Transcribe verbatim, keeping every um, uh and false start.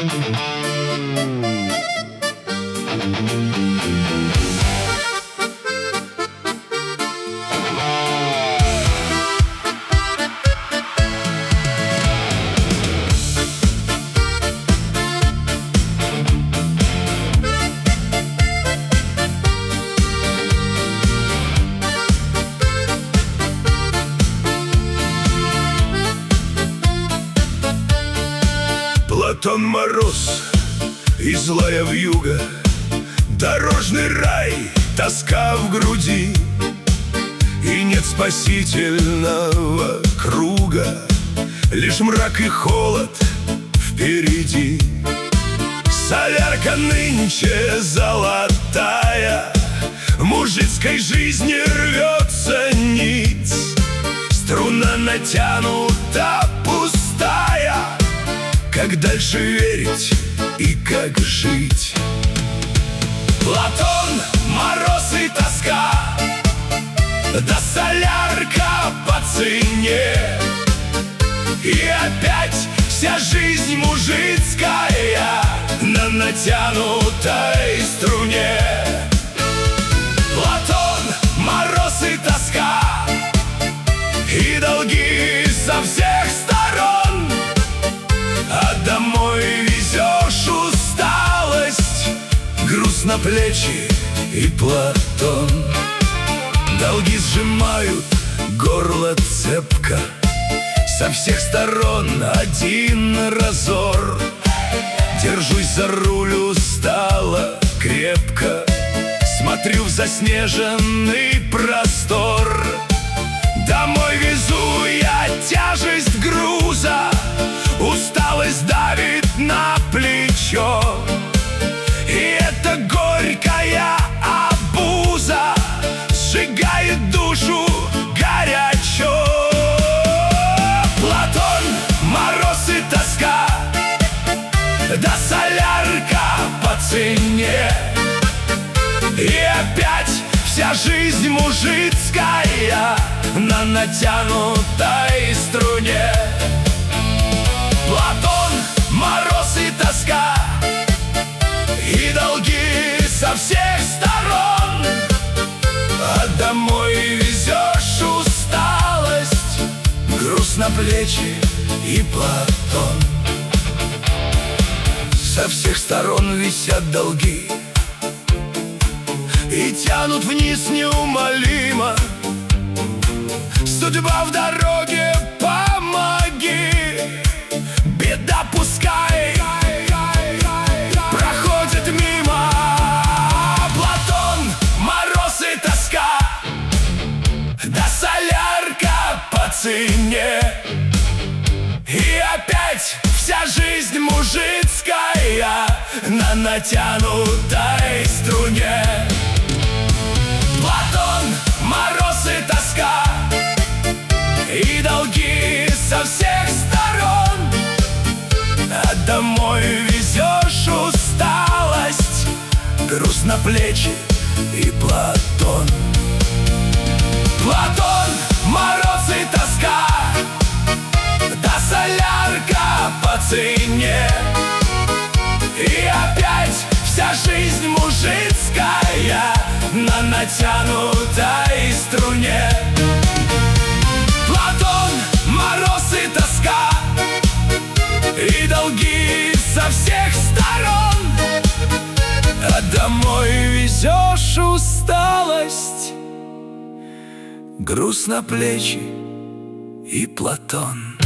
Платон Мороз и злая вьюга, дорожный рай, тоска в груди, и нет спасительного круга, лишь мрак и холод впереди. Солярка нынче золотая, в мужицкой жизни рвется нить, струна натянута пустая. Как дальше верить и как жить? Платон, мороз и тоска, да солярка по цене, и опять вся жизнь мужицкая на натянутой струне. Платон, мороз и тоска, и долги со всех сторон, а домой везешь усталость, груз на плечи и Платон. Долги сжимают горло цепко, со всех сторон один разор. Держусь за руль устало, крепко, смотрю в заснеженный простор. Домой везу я тяжесть груза, усталость давит на плечо, и эта горькая обуза сжигает душу горячо. Платон, мороз и тоска, да солярка по цене, и опять вся жизнь мужицкая на натянутой струне. Платон, мороз и тоска, и долги со всех сторон, а домой везешь усталость, груз на плечи и Платон. Со всех сторон висят долги и тянут вниз неумолимо. Судьба в дороге, помоги, беда пускай проходит мимо. Платон, мороз и тоска, да солярка по цене, и опять вся жизнь мужицкая на натянутой струне. Платон, мороз и тоска, и долги со всех сторон, а домой везешь усталость, груз на плечи и Платон. Платон, мороз и тоска, да солярка по цене, и опять вся жизнь мужицкая на натянутой струне. Платон, мороз и тоска, и долги со всех сторон, а домой везешь усталость, груз на плечи и Платон.